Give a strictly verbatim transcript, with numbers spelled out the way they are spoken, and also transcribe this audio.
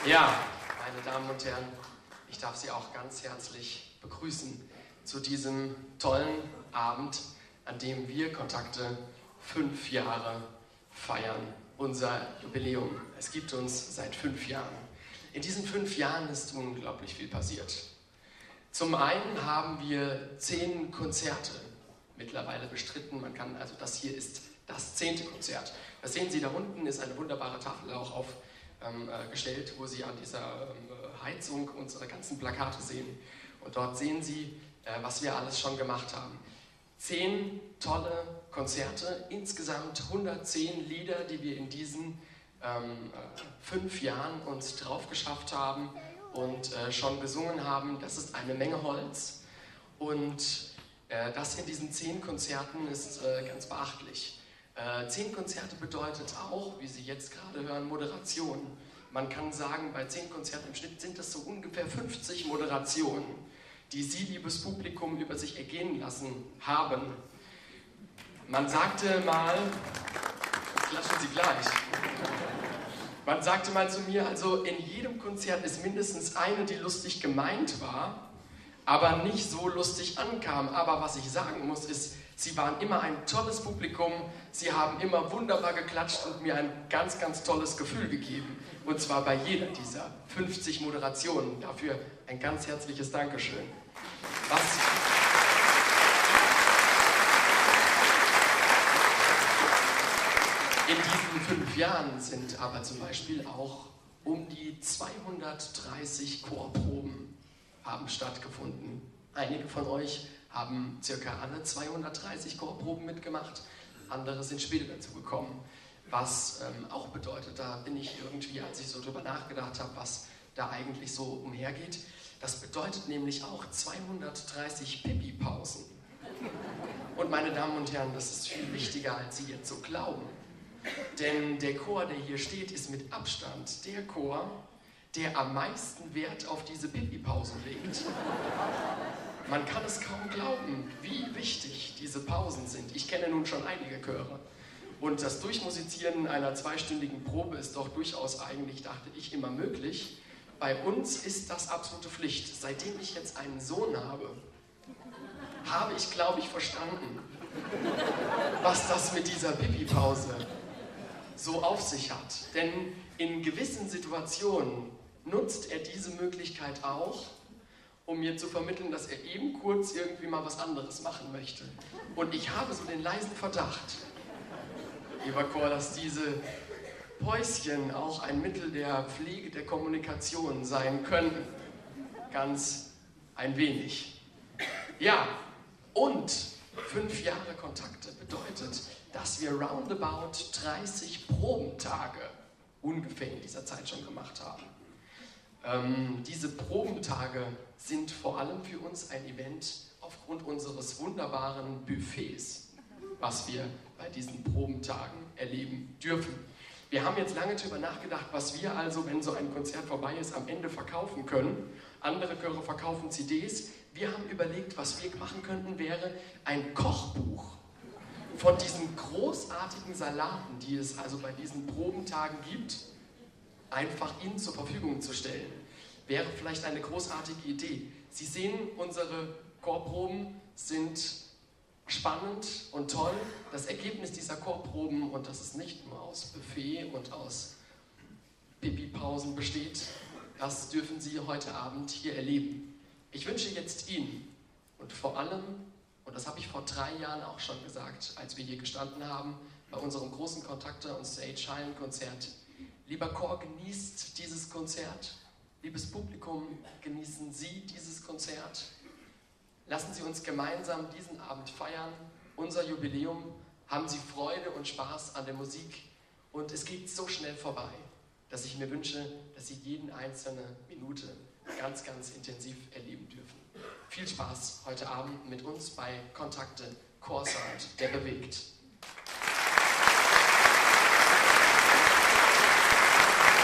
Ja, meine Damen und Herren, ich darf Sie auch ganz herzlich begrüßen zu diesem tollen Abend, an dem wir Kontakte fünf Jahre feiern, unser Jubiläum. Es gibt uns seit fünf Jahren. In diesen fünf Jahren ist unglaublich viel passiert. Zum einen haben wir zehn Konzerte mittlerweile bestritten. Man kann, also das hier ist das zehnte Konzert. Das sehen Sie da unten, ist eine wunderbare Tafel auch aufgestellt, ähm, wo Sie an dieser ähm, Heizung unsere ganzen Plakate sehen. Und dort sehen Sie, äh, was wir alles schon gemacht haben. Zehn tolle Konzerte, insgesamt hundertzehn Lieder, die wir in diesen ähm, äh, fünf Jahren uns drauf geschafft haben und äh, schon gesungen haben. Das ist eine Menge Holz. Und äh, das in diesen zehn Konzerten ist äh, ganz beachtlich. Äh, zehn Konzerte bedeutet auch, wie Sie jetzt gerade hören, Moderation. Man kann sagen, bei zehn Konzerten im Schnitt sind das so ungefähr fünfzig Moderationen, die Sie, liebes Publikum, über sich ergehen lassen haben. Man sagte mal, klatschen Sie gleich, man sagte mal zu mir, also in jedem Konzert ist mindestens eine, die lustig gemeint war, aber nicht so lustig ankam. Aber was ich sagen muss, ist, Sie waren immer ein tolles Publikum, Sie haben immer wunderbar geklatscht und mir ein ganz, ganz tolles Gefühl gegeben. Und zwar bei jeder dieser fünfzig Moderationen. Dafür ein ganz herzliches Dankeschön. Was in diesen fünf Jahren sind aber zum Beispiel auch um die zweihundertdreißig Chorproben haben stattgefunden. Einige von euch haben circa alle zweihundertdreißig Chorproben mitgemacht, andere sind später dazu gekommen. Was ähm, auch bedeutet, da bin ich irgendwie, als ich so drüber nachgedacht habe, was da eigentlich so umhergeht, das bedeutet nämlich auch zweihundertdreißig Pipi-Pausen. Und meine Damen und Herren, das ist viel wichtiger, als Sie jetzt so glauben. Denn der Chor, der hier steht, ist mit Abstand der Chor, der am meisten Wert auf diese Pipi-Pausen legt. Man kann es kaum glauben, wie wichtig diese Pausen sind. Ich kenne nun schon einige Chöre. Und das Durchmusizieren einer zweistündigen Probe ist doch durchaus eigentlich, dachte ich, immer möglich. Bei uns ist das absolute Pflicht. Seitdem ich jetzt einen Sohn habe, habe ich, glaube ich, verstanden, was das mit dieser Pipi-Pause so auf sich hat. Denn in gewissen Situationen nutzt er diese Möglichkeit auch, um mir zu vermitteln, dass er eben kurz irgendwie mal was anderes machen möchte. Und ich habe so den leisen Verdacht, lieber Chor, dass diese Päuschen auch ein Mittel der Pflege der Kommunikation sein können. Ganz ein wenig. Ja, und fünf Jahre Kontakte bedeutet, dass wir roundabout dreißig Probentage ungefähr in dieser Zeit schon gemacht haben. Ähm, diese Probentage sind vor allem für uns ein Event aufgrund unseres wunderbaren Buffets, was wir bei diesen Probentagen erleben dürfen. Wir haben jetzt lange darüber nachgedacht, was wir also, wenn so ein Konzert vorbei ist, am Ende verkaufen können. Andere Chöre verkaufen C Ds. Wir haben überlegt, was wir machen könnten, wäre ein Kochbuch von diesen großartigen Salaten, die es also bei diesen Probentagen gibt, einfach Ihnen zur Verfügung zu stellen. Wäre vielleicht eine großartige Idee. Sie sehen, unsere Chorproben sind spannend und toll. Das Ergebnis dieser Chorproben, und das ist nicht nur aus Buffet und aus Pipi-Pausen besteht, das dürfen Sie heute Abend hier erleben. Ich wünsche jetzt Ihnen und vor allem, und das habe ich vor drei Jahren auch schon gesagt, als wir hier gestanden haben, bei unserem großen Kontakte- und Stage-Hallen-Konzert, lieber Chor, genießt dieses Konzert. Liebes Publikum, genießen Sie dieses Konzert. Lassen Sie uns gemeinsam diesen Abend feiern, unser Jubiläum. Haben Sie Freude und Spaß an der Musik. Und es geht so schnell vorbei, dass ich mir wünsche, dass Sie jede einzelne Minute ganz, ganz intensiv erleben dürfen. Viel Spaß heute Abend mit uns bei Kontakte Chorsound, der bewegt.